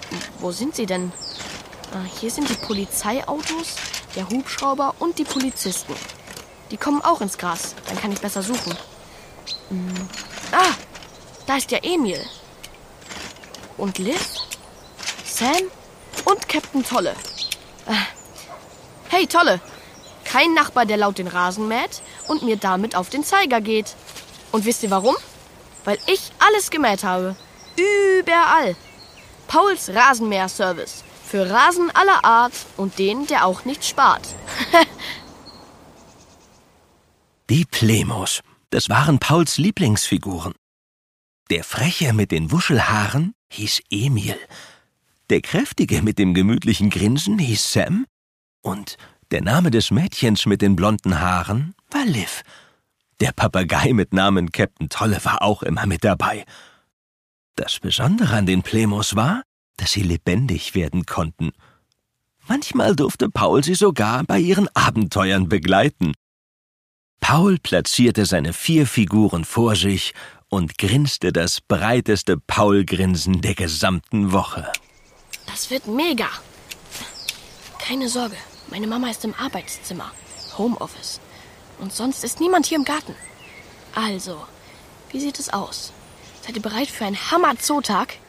Wo sind sie denn? Hier sind die Polizeiautos, der Hubschrauber und die Polizisten. Die kommen auch ins Gras, dann kann ich besser suchen. Da ist ja Emil. Und Liv, Sam und Captain Tolle. Hey, Tolle. Kein Nachbar, der laut den Rasen mäht und mir damit auf den Zeiger geht. Und wisst ihr warum? Weil ich alles gemäht habe. Überall. Pauls Rasenmäher-Service. Für Rasen aller Art und den, der auch nicht spart. Die Plemos, das waren Pauls Lieblingsfiguren. Der Freche mit den Wuschelhaaren hieß Emil. Der Kräftige mit dem gemütlichen Grinsen hieß Sam. Und der Name des Mädchens mit den blonden Haaren war Liv. Der Papagei mit Namen Captain Tolle war auch immer mit dabei. Das Besondere an den Plemos war, dass sie lebendig werden konnten. Manchmal durfte Paul sie sogar bei ihren Abenteuern begleiten. Paul platzierte seine 4 Figuren vor sich und grinste das breiteste Paul-Grinsen der gesamten Woche. Das wird mega. Keine Sorge, meine Mama ist im Arbeitszimmer, Homeoffice. Und sonst ist niemand hier im Garten. Also, wie sieht es aus? Seid ihr bereit für einen Hammer-Zootag?